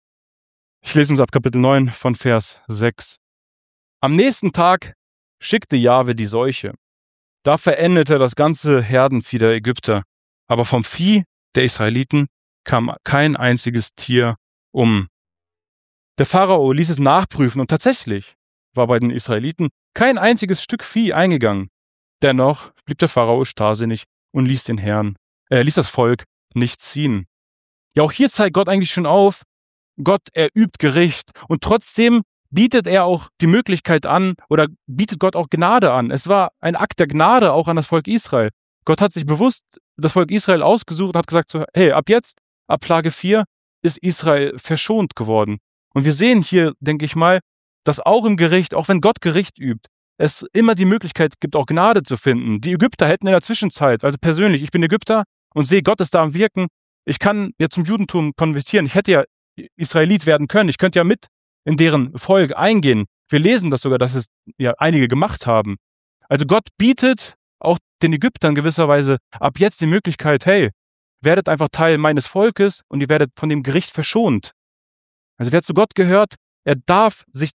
Ich lese uns ab Kapitel 9 von Vers 6. Am nächsten Tag schickte Jahwe die Seuche. Da verendete das ganze Herdenvieh der Ägypter. Aber vom Vieh der Israeliten kam kein einziges Tier um. Der Pharao ließ es nachprüfen und tatsächlich war bei den Israeliten kein einziges Stück Vieh eingegangen. Dennoch blieb der Pharao starrsinnig und ließ das Volk nicht ziehen. Ja, auch hier zeigt Gott eigentlich schon auf, Gott, er übt Gericht und trotzdem bietet er auch die Möglichkeit an oder bietet Gott auch Gnade an. Es war ein Akt der Gnade auch an das Volk Israel. Gott hat sich bewusst das Volk Israel ausgesucht und hat gesagt so, hey, ab jetzt, ab Plage 4, ist Israel verschont geworden. Und wir sehen hier, denke ich mal, dass auch im Gericht, auch wenn Gott Gericht übt, es immer die Möglichkeit gibt, auch Gnade zu finden. Die Ägypter hätten in der Zwischenzeit, also persönlich, ich bin Ägypter und sehe, Gott ist da am Wirken, ich kann ja zum Judentum konvertieren, ich hätte ja Israelit werden können, ich könnte ja mit in deren Volk eingehen. Wir lesen das sogar, dass es ja einige gemacht haben. Also Gott bietet auch den Ägyptern gewisserweise ab jetzt die Möglichkeit, hey, werdet einfach Teil meines Volkes und ihr werdet von dem Gericht verschont. Also wer zu Gott gehört, er darf sich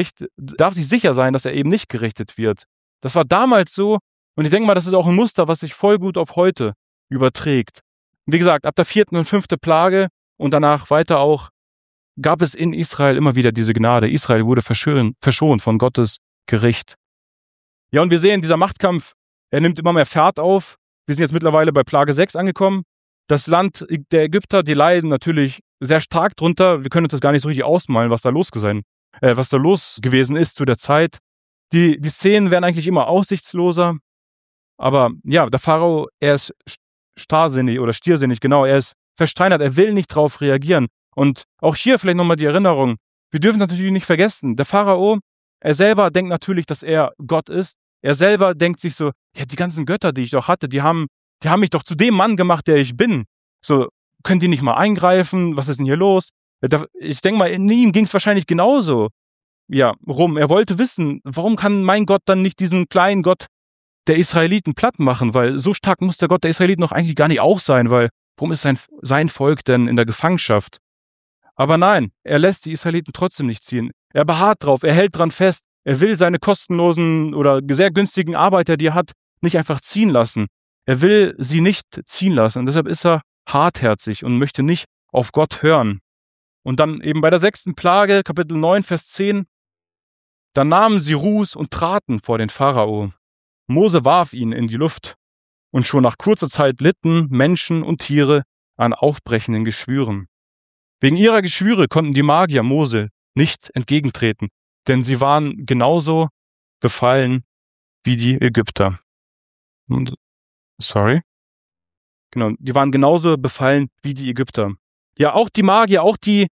sicher sein, dass er eben nicht gerichtet wird. Das war damals so und ich denke mal, das ist auch ein Muster, was sich voll gut auf heute überträgt. Wie gesagt, ab der 4. und 5. Plage und danach weiter auch, gab es in Israel immer wieder diese Gnade. Israel wurde verschont von Gottes Gericht. Ja, und wir sehen, dieser Machtkampf, er nimmt immer mehr Fahrt auf. Wir sind jetzt mittlerweile bei Plage 6 angekommen. Das Land der Ägypter, die leiden natürlich sehr stark drunter. Wir können uns das gar nicht so richtig ausmalen, was da los gewesen ist zu der Zeit. Die Szenen werden eigentlich immer aussichtsloser. Aber ja, der Pharao, er ist stiersinnig, genau. Er ist versteinert, er will nicht drauf reagieren. Und auch hier vielleicht nochmal die Erinnerung. Wir dürfen natürlich nicht vergessen, der Pharao, er selber denkt natürlich, dass er Gott ist. Er selber denkt sich so, ja, die ganzen Götter, die ich doch hatte, die haben mich doch zu dem Mann gemacht, der ich bin. So, können die nicht mal eingreifen? Was ist denn hier los? Ich denke mal, in ihm ging es wahrscheinlich genauso rum. Er wollte wissen, warum kann mein Gott dann nicht diesen kleinen Gott der Israeliten platt machen? Weil so stark muss der Gott der Israeliten doch eigentlich gar nicht auch sein, weil warum ist sein Volk denn in der Gefangenschaft? Aber nein, er lässt die Israeliten trotzdem nicht ziehen. Er beharrt drauf, er hält dran fest. Er will seine kostenlosen oder sehr günstigen Arbeiter, die er hat, nicht einfach ziehen lassen. Er will sie nicht ziehen lassen. Und deshalb ist er hartherzig und möchte nicht auf Gott hören. Und dann eben bei der 6. Plage, Kapitel 9, Vers 10, da nahmen sie Ruß und traten vor den Pharao. Mose warf ihn in die Luft. Und schon nach kurzer Zeit litten Menschen und Tiere an aufbrechenden Geschwüren. Wegen ihrer Geschwüre konnten die Magier Mose nicht entgegentreten, denn sie waren genauso befallen wie die Ägypter. Sorry? Genau, die waren genauso befallen wie die Ägypter. Ja, auch die Magier,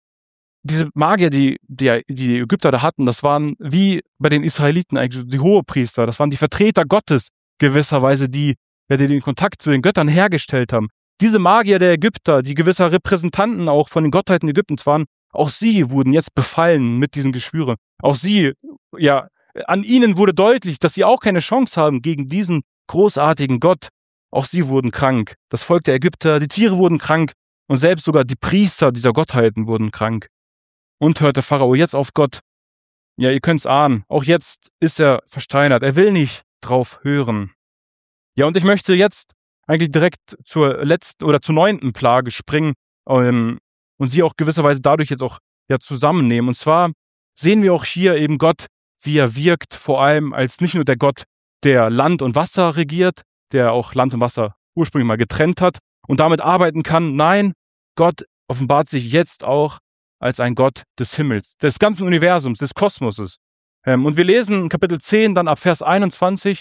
diese Magier, die Ägypter da hatten, das waren wie bei den Israeliten eigentlich die Hohepriester, das waren die Vertreter Gottes gewisserweise, die den Kontakt zu den Göttern hergestellt haben. Diese Magier der Ägypter, die gewisser Repräsentanten auch von den Gottheiten Ägyptens waren, auch sie wurden jetzt befallen mit diesen Geschwüren. Auch sie, ja, an ihnen wurde deutlich, dass sie auch keine Chance haben gegen diesen großartigen Gott. Auch sie wurden krank. Das Volk der Ägypter, die Tiere wurden krank und selbst sogar die Priester dieser Gottheiten wurden krank. Und hört der Pharao jetzt auf Gott? Ja, ihr könnt's ahnen. Auch jetzt ist er versteinert. Er will nicht drauf hören. Ja, und ich möchte jetzt eigentlich direkt zur 9. Plage springen und sie auch gewisserweise dadurch jetzt auch zusammennehmen. Und zwar sehen wir auch hier eben Gott, wie er wirkt, vor allem als nicht nur der Gott, der Land und Wasser regiert, der auch Land und Wasser ursprünglich mal getrennt hat und damit arbeiten kann. Nein, Gott offenbart sich jetzt auch als ein Gott des Himmels, des ganzen Universums, des Kosmoses. Und wir lesen in Kapitel 10, dann ab Vers 21,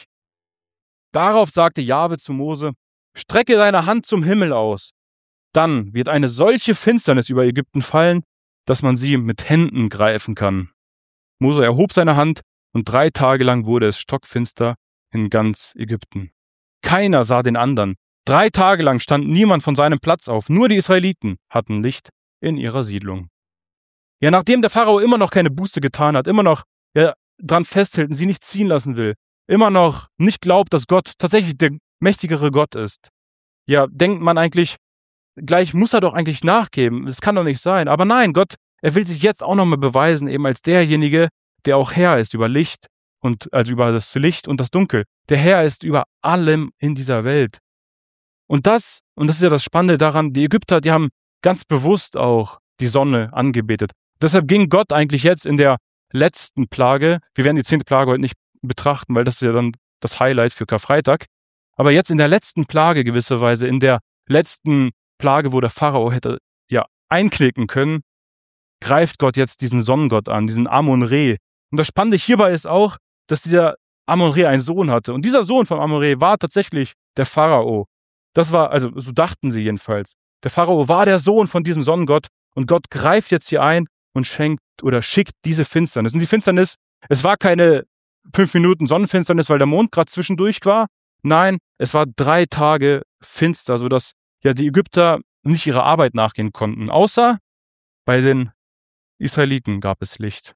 darauf sagte Jahwe zu Mose, strecke deine Hand zum Himmel aus. Dann wird eine solche Finsternis über Ägypten fallen, dass man sie mit Händen greifen kann. Mose erhob seine Hand und 3 Tage lang wurde es stockfinster in ganz Ägypten. Keiner sah den anderen. 3 Tage lang stand niemand von seinem Platz auf. Nur die Israeliten hatten Licht in ihrer Siedlung. Ja, nachdem der Pharao immer noch keine Buße getan hat, immer noch dran festhält und sie nicht ziehen lassen will, immer noch nicht glaubt, dass Gott tatsächlich der mächtigere Gott ist, ja, denkt man eigentlich, gleich muss er doch eigentlich nachgeben. Das kann doch nicht sein. Aber nein, Gott, er will sich jetzt auch nochmal beweisen, eben als derjenige, der auch Herr ist über Licht und also über das Licht und das Dunkel. Der Herr ist über allem in dieser Welt. Und das ist ja das Spannende daran, die Ägypter, die haben ganz bewusst auch die Sonne angebetet. Deshalb ging Gott eigentlich jetzt in der letzten Plage, wir werden die 10. Plage heute nicht betrachten, weil das ist ja dann das Highlight für Karfreitag, aber jetzt in der letzten Plage gewisserweise, in der letzten Plage, wo der Pharao hätte einknicken können, greift Gott jetzt diesen Sonnengott an, diesen Amon-Re. Und das Spannende hierbei ist auch, dass dieser Amon-Re einen Sohn hatte. Und dieser Sohn von Amon-Re war tatsächlich der Pharao. Das war, also so dachten sie jedenfalls. Der Pharao war der Sohn von diesem Sonnengott und Gott greift jetzt hier ein und schickt diese Finsternis. Und die Finsternis, es war keine 5 Minuten Sonnenfinsternis, weil der Mond gerade zwischendurch war. Nein, es war 3 Tage finster, sodass die Ägypter nicht ihrer Arbeit nachgehen konnten. Außer bei den Israeliten gab es Licht.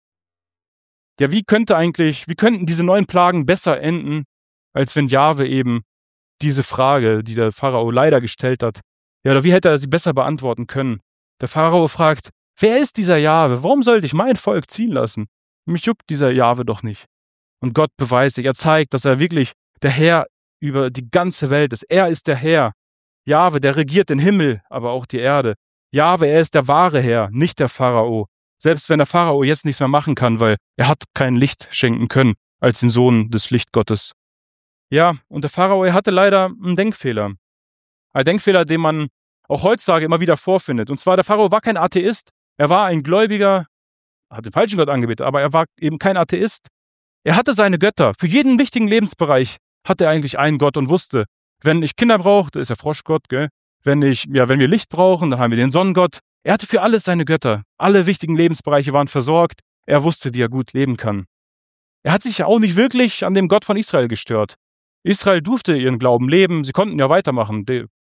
Ja, wie könnten diese 9 Plagen besser enden, als wenn Jahwe eben diese Frage, die der Pharao leider gestellt hat, oder wie hätte er sie besser beantworten können? Der Pharao fragt, wer ist dieser Jahwe? Warum sollte ich mein Volk ziehen lassen? Mich juckt dieser Jahwe doch nicht. Und Gott beweist sich, er zeigt, dass er wirklich der Herr über die ganze Welt ist. Er ist der Herr. Jahwe, der regiert den Himmel, aber auch die Erde. Jahwe, er ist der wahre Herr, nicht der Pharao. Selbst wenn der Pharao jetzt nichts mehr machen kann, weil er hat kein Licht schenken können als den Sohn des Lichtgottes. Ja, und der Pharao, er hatte leider einen Denkfehler. Ein Denkfehler, den man auch heutzutage immer wieder vorfindet. Und zwar, der Pharao war kein Atheist, er war ein Gläubiger, hat den falschen Gott angebetet, aber er war eben kein Atheist. Er hatte seine Götter. Für jeden wichtigen Lebensbereich hatte er eigentlich einen Gott und wusste, wenn ich Kinder brauche, da ist der Froschgott, gell? Wenn wir Licht brauchen, dann haben wir den Sonnengott. Er hatte für alles seine Götter. Alle wichtigen Lebensbereiche waren versorgt. Er wusste, wie er gut leben kann. Er hat sich ja auch nicht wirklich an dem Gott von Israel gestört. Israel durfte ihren Glauben leben, sie konnten ja weitermachen.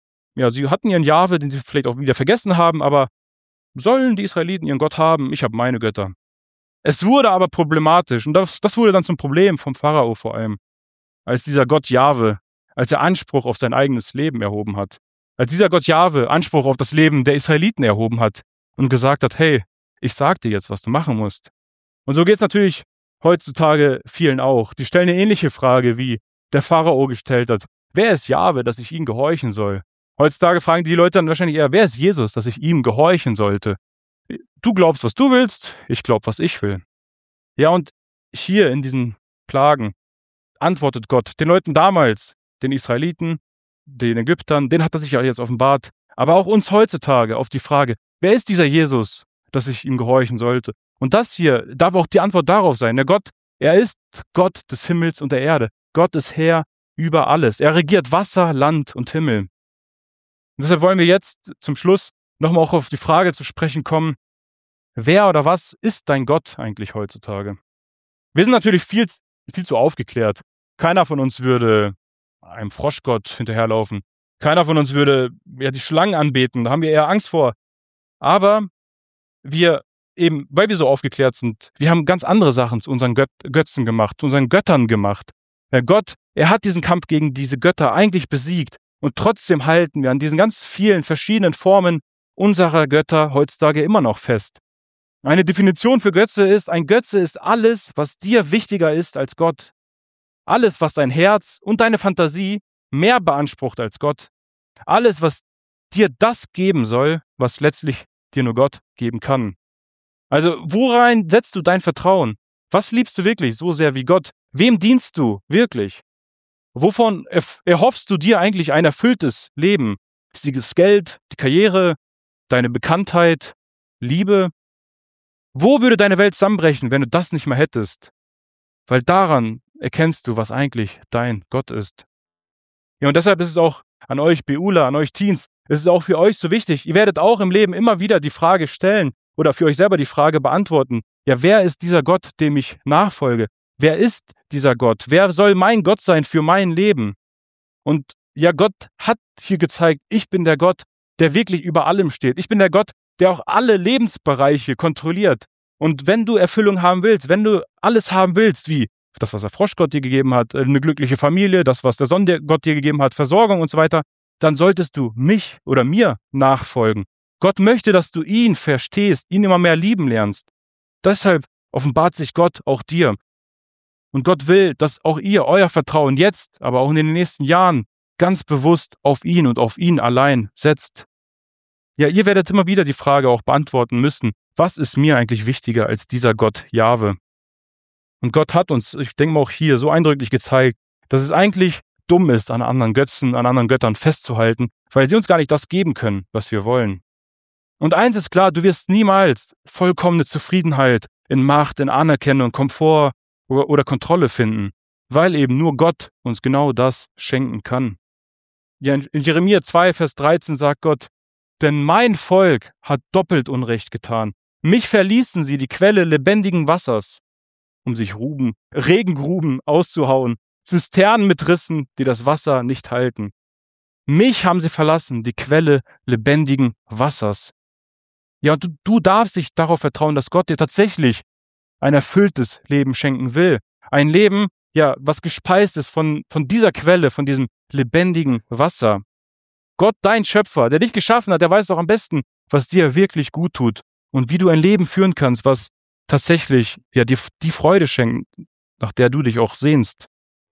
Sie hatten ihren Jahwe, den sie vielleicht auch wieder vergessen haben, aber sollen die Israeliten ihren Gott haben? Ich habe meine Götter. Es wurde aber problematisch und das wurde dann zum Problem vom Pharao vor allem, als dieser Gott Jahwe, als er Anspruch auf sein eigenes Leben erhoben hat. Als dieser Gott Jahwe Anspruch auf das Leben der Israeliten erhoben hat und gesagt hat, hey, ich sag dir jetzt, was du machen musst. Und so geht es natürlich heutzutage vielen auch. Die stellen eine ähnliche Frage, wie der Pharao gestellt hat. Wer ist Jahwe, dass ich ihm gehorchen soll? Heutzutage fragen die Leute dann wahrscheinlich eher, wer ist Jesus, dass ich ihm gehorchen sollte? Du glaubst, was du willst, ich glaub, was ich will. Ja, und hier in diesen Plagen antwortet Gott den Leuten damals, den Israeliten, den Ägyptern, den hat er sich ja jetzt offenbart, aber auch uns heutzutage auf die Frage, wer ist dieser Jesus, dass ich ihm gehorchen sollte? Und das hier darf auch die Antwort darauf sein. Der Gott, er ist Gott des Himmels und der Erde. Gott ist Herr über alles. Er regiert Wasser, Land und Himmel. Und deshalb wollen wir jetzt zum Schluss nochmal auch auf die Frage zu sprechen kommen, wer oder was ist dein Gott eigentlich heutzutage? Wir sind natürlich viel zu aufgeklärt. Keiner von uns würde einem Froschgott hinterherlaufen. Keiner von uns würde die Schlangen anbeten. Da haben wir eher Angst vor. Aber wir eben, weil wir so aufgeklärt sind, wir haben ganz andere Sachen zu unseren Götzen gemacht, zu unseren Göttern gemacht. Der Gott, er hat diesen Kampf gegen diese Götter eigentlich besiegt. Und trotzdem halten wir an diesen ganz vielen verschiedenen Formen unserer Götter heutzutage immer noch fest. Eine Definition für Götze ist, ein Götze ist alles, was dir wichtiger ist als Gott. Alles, was dein Herz und deine Fantasie mehr beansprucht als Gott. Alles, was dir das geben soll, was letztlich dir nur Gott geben kann. Also, worein setzt du dein Vertrauen? Was liebst du wirklich so sehr wie Gott? Wem dienst du wirklich? Wovon erhoffst du dir eigentlich ein erfülltes Leben? Ist das Geld, die Karriere, deine Bekanntheit, Liebe? Wo würde deine Welt zusammenbrechen, wenn du das nicht mehr hättest? Weil daran erkennst du, was eigentlich dein Gott ist. Ja, und deshalb ist es auch an euch BUler, an euch Teens, es ist auch für euch so wichtig. Ihr werdet auch im Leben immer wieder die Frage stellen oder für euch selber die Frage beantworten. Ja, wer ist dieser Gott, dem ich nachfolge? Wer ist dieser Gott? Wer soll mein Gott sein für mein Leben? Und ja, Gott hat hier gezeigt, ich bin der Gott, der wirklich über allem steht. Ich bin der Gott, der auch alle Lebensbereiche kontrolliert. Und wenn du Erfüllung haben willst, wenn du alles haben willst, wie das, was der Froschgott dir gegeben hat, eine glückliche Familie, das, was der Sonnengott dir gegeben hat, Versorgung und so weiter, dann solltest du mich oder mir nachfolgen. Gott möchte, dass du ihn verstehst, ihn immer mehr lieben lernst. Deshalb offenbart sich Gott auch dir. Und Gott will, dass auch ihr euer Vertrauen jetzt, aber auch in den nächsten Jahren ganz bewusst auf ihn und auf ihn allein setzt. Ja, ihr werdet immer wieder die Frage auch beantworten müssen, was ist mir eigentlich wichtiger als dieser Gott Jahwe? Und Gott hat uns, ich denke mal auch hier, so eindrücklich gezeigt, dass es eigentlich dumm ist, an anderen Götzen, an anderen Göttern festzuhalten, weil sie uns gar nicht das geben können, was wir wollen. Und eins ist klar, du wirst niemals vollkommene Zufriedenheit in Macht, in Anerkennung, Komfort oder Kontrolle finden, weil eben nur Gott uns genau das schenken kann. Ja, in Jeremia 2, Vers 13 sagt Gott, denn mein Volk hat doppelt Unrecht getan. Mich verließen sie die Quelle lebendigen Wassers, um sich Regengruben auszuhauen, Zisternen mit Rissen, die das Wasser nicht halten. Mich haben sie verlassen, die Quelle lebendigen Wassers. Ja, und du darfst dich darauf vertrauen, dass Gott dir tatsächlich ein erfülltes Leben schenken will. Ein Leben, ja, was gespeist ist von dieser Quelle, von diesem lebendigen Wasser. Gott, dein Schöpfer, der dich geschaffen hat, der weiß doch am besten, was dir wirklich gut tut und wie du ein Leben führen kannst, was tatsächlich ja dir die Freude schenkt, nach der du dich auch sehnst.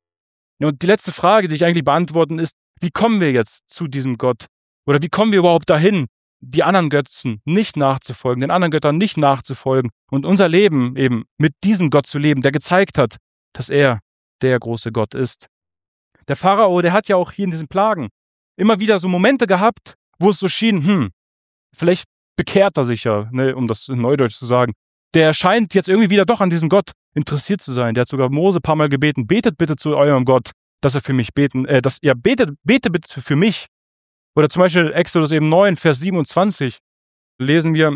Ja, und die letzte Frage, die ich eigentlich beantworten ist, wie kommen wir jetzt zu diesem Gott? Oder wie kommen wir überhaupt dahin, die anderen Götzen nicht nachzufolgen, den anderen Göttern nicht nachzufolgen und unser Leben eben mit diesem Gott zu leben, der gezeigt hat, dass er der große Gott ist. Der Pharao, der hat ja auch hier in diesen Plagen immer wieder so Momente gehabt, wo es so schien, vielleicht bekehrt er sich ja, ne, um das in Neudeutsch zu sagen. Der scheint jetzt irgendwie wieder doch an diesem Gott interessiert zu sein. Der hat sogar Mose ein paar Mal gebeten, betet bitte zu eurem Gott, dass er für mich betet bitte für mich. Oder zum Beispiel Exodus eben 9, Vers 27 lesen wir,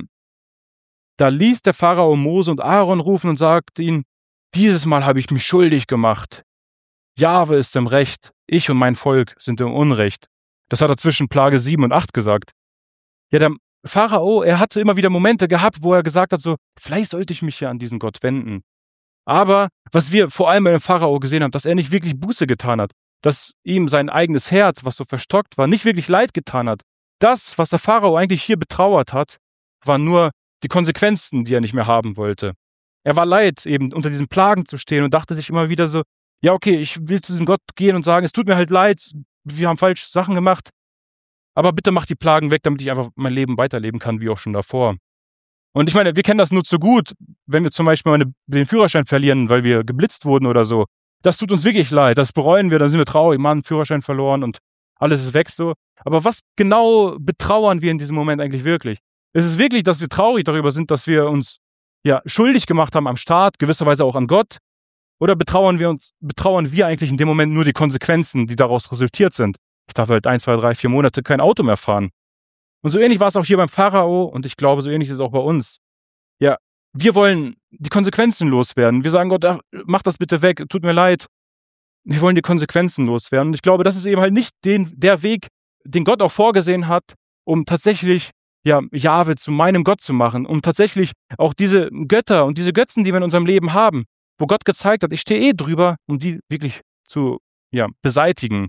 da ließ der Pharao Mose und Aaron rufen und sagte ihnen, dieses Mal habe ich mich schuldig gemacht. Jahwe ist im Recht, ich und mein Volk sind im Unrecht. Das hat er zwischen Plage 7 und 8 gesagt. Ja, der Pharao, er hatte immer wieder Momente gehabt, wo er gesagt hat, so, vielleicht sollte ich mich ja an diesen Gott wenden. Aber was wir vor allem bei dem Pharao gesehen haben, dass er nicht wirklich Buße getan hat, dass ihm sein eigenes Herz, was so verstockt war, nicht wirklich leid getan hat. Das, was der Pharao eigentlich hier betrauert hat, waren nur die Konsequenzen, die er nicht mehr haben wollte. Er war leid, eben unter diesen Plagen zu stehen und dachte sich immer wieder so, ja okay, ich will zu diesem Gott gehen und sagen, es tut mir halt leid, wir haben falsche Sachen gemacht, aber bitte mach die Plagen weg, damit ich einfach mein Leben weiterleben kann, wie auch schon davor. Und ich meine, wir kennen das nur zu gut, wenn wir zum Beispiel mal den Führerschein verlieren, weil wir geblitzt wurden oder so. Das tut uns wirklich leid, das bereuen wir, dann sind wir traurig, Mann, Führerschein verloren und alles ist weg so. Aber was genau betrauern wir in diesem Moment eigentlich wirklich? Ist es wirklich, dass wir traurig darüber sind, dass wir uns schuldig gemacht haben am Staat, gewisserweise auch an Gott? Oder betrauern wir eigentlich in dem Moment nur die Konsequenzen, die daraus resultiert sind? Ich darf halt 1, 2, 3, 4 Monate kein Auto mehr fahren. Und so ähnlich war es auch hier beim Pharao und ich glaube, so ähnlich ist es auch bei uns. Ja, wir wollen die Konsequenzen loswerden. Wir sagen, Gott, mach das bitte weg, tut mir leid. Wir wollen die Konsequenzen loswerden. Und ich glaube, das ist eben halt nicht der Weg, den Gott auch vorgesehen hat, um tatsächlich Jahwe zu meinem Gott zu machen, um tatsächlich auch diese Götter und diese Götzen, die wir in unserem Leben haben, wo Gott gezeigt hat, ich stehe drüber, um die wirklich zu beseitigen.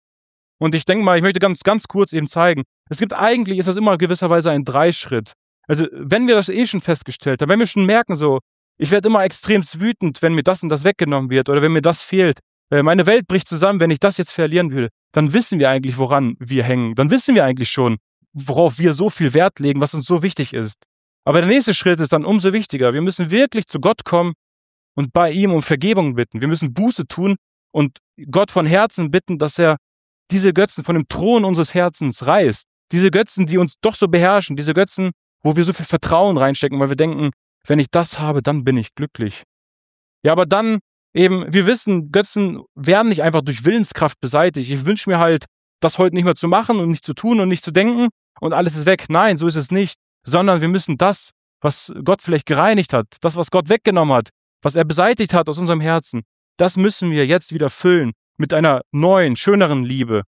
Und ich denke mal, ich möchte ganz kurz eben zeigen, eigentlich ist das immer gewisserweise ein Dreischritt. Also wenn wir das schon festgestellt haben, wenn wir schon merken so, ich werde immer extremst wütend, wenn mir das und das weggenommen wird oder wenn mir das fehlt, meine Welt bricht zusammen, wenn ich das jetzt verlieren will, dann wissen wir eigentlich, woran wir hängen. Dann wissen wir eigentlich schon, worauf wir so viel Wert legen, was uns so wichtig ist. Aber der nächste Schritt ist dann umso wichtiger. Wir müssen wirklich zu Gott kommen und bei ihm um Vergebung bitten. Wir müssen Buße tun und Gott von Herzen bitten, dass er diese Götzen von dem Thron unseres Herzens reißt. Diese Götzen, die uns doch so beherrschen, diese Götzen, wo wir so viel Vertrauen reinstecken, weil wir denken, wenn ich das habe, dann bin ich glücklich. Ja, aber dann eben, wir wissen, Götzen werden nicht einfach durch Willenskraft beseitigt. Ich wünsche mir halt, das heute nicht mehr zu machen und nicht zu tun und nicht zu denken und alles ist weg. Nein, so ist es nicht. Sondern wir müssen das, was Gott vielleicht gereinigt hat, das, was Gott weggenommen hat, was er beseitigt hat aus unserem Herzen, das müssen wir jetzt wieder füllen mit einer neuen, schöneren Liebe.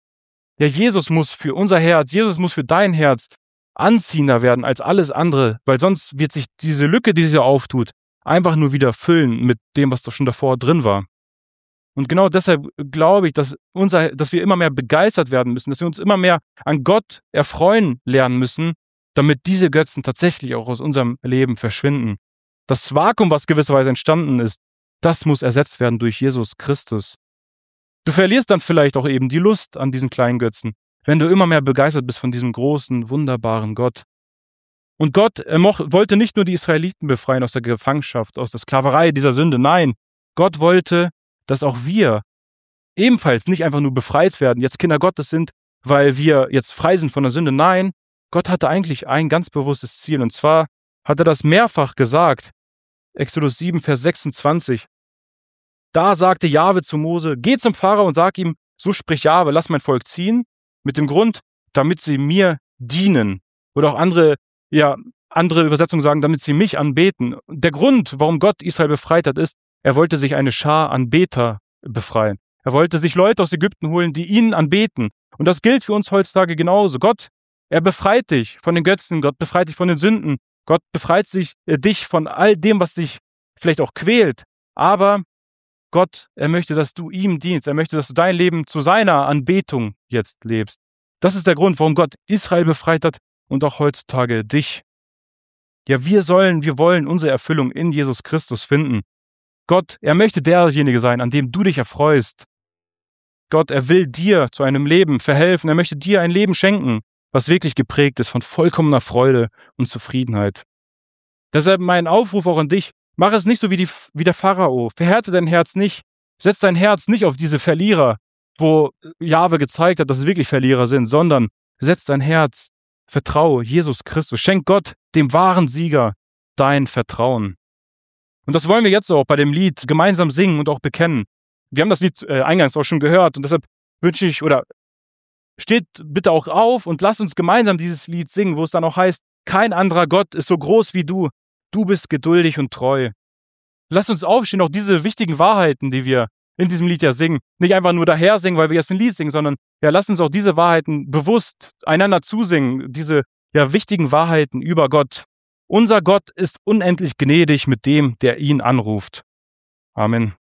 Ja, Jesus muss für unser Herz, Jesus muss für dein Herz anziehender werden als alles andere, weil sonst wird sich diese Lücke, die sich auftut, einfach nur wieder füllen mit dem, was da schon davor drin war. Und genau deshalb glaube ich, dass wir immer mehr begeistert werden müssen, dass wir uns immer mehr an Gott erfreuen lernen müssen, damit diese Götzen tatsächlich auch aus unserem Leben verschwinden. Das Vakuum, was gewisserweise entstanden ist, das muss ersetzt werden durch Jesus Christus. Du verlierst dann vielleicht auch eben die Lust an diesen kleinen Götzen, wenn du immer mehr begeistert bist von diesem großen, wunderbaren Gott. Und Gott wollte nicht nur die Israeliten befreien aus der Gefangenschaft, aus der Sklaverei dieser Sünde. Nein, Gott wollte, dass auch wir ebenfalls nicht einfach nur befreit werden, jetzt Kinder Gottes sind, weil wir jetzt frei sind von der Sünde. Nein, Gott hatte eigentlich ein ganz bewusstes Ziel. Und zwar hat er das mehrfach gesagt. Exodus 7, Vers 26. Da sagte Jahwe zu Mose, geh zum Pharao und sag ihm, so spricht Jahwe, lass mein Volk ziehen, mit dem Grund, damit sie mir dienen. Oder auch andere Übersetzungen sagen, damit sie mich anbeten. Der Grund, warum Gott Israel befreit hat, ist, er wollte sich eine Schar Anbeter befreien. Er wollte sich Leute aus Ägypten holen, die ihn anbeten. Und das gilt für uns heutzutage genauso. Gott, er befreit dich von den Götzen, Gott befreit dich von den Sünden, Gott befreit dich von all dem, was dich vielleicht auch quält. Aber Gott, er möchte, dass du ihm dienst. Er möchte, dass du dein Leben zu seiner Anbetung jetzt lebst. Das ist der Grund, warum Gott Israel befreit hat und auch heutzutage dich. Ja, wir wollen unsere Erfüllung in Jesus Christus finden. Gott, er möchte derjenige sein, an dem du dich erfreust. Gott, er will dir zu einem Leben verhelfen. Er möchte dir ein Leben schenken, was wirklich geprägt ist von vollkommener Freude und Zufriedenheit. Deshalb mein Aufruf auch an dich, mach es nicht so wie der Pharao. Verhärte dein Herz nicht. Setz dein Herz nicht auf diese Verlierer, wo Jahwe gezeigt hat, dass es wirklich Verlierer sind, sondern setz dein Herz, vertraue Jesus Christus. Schenk Gott, dem wahren Sieger, dein Vertrauen. Und das wollen wir jetzt auch bei dem Lied gemeinsam singen und auch bekennen. Wir haben das Lied eingangs auch schon gehört und deshalb wünsche ich, oder steht bitte auch auf und lasst uns gemeinsam dieses Lied singen, wo es dann auch heißt, kein anderer Gott ist so groß wie du. Du bist geduldig und treu. Lasst uns aufstehen, auch diese wichtigen Wahrheiten, die wir in diesem Lied ja singen, nicht einfach nur daher singen, weil wir jetzt ein Lied singen, sondern ja, lasst uns auch diese Wahrheiten bewusst einander zusingen, diese wichtigen Wahrheiten über Gott. Unser Gott ist unendlich gnädig mit dem, der ihn anruft. Amen.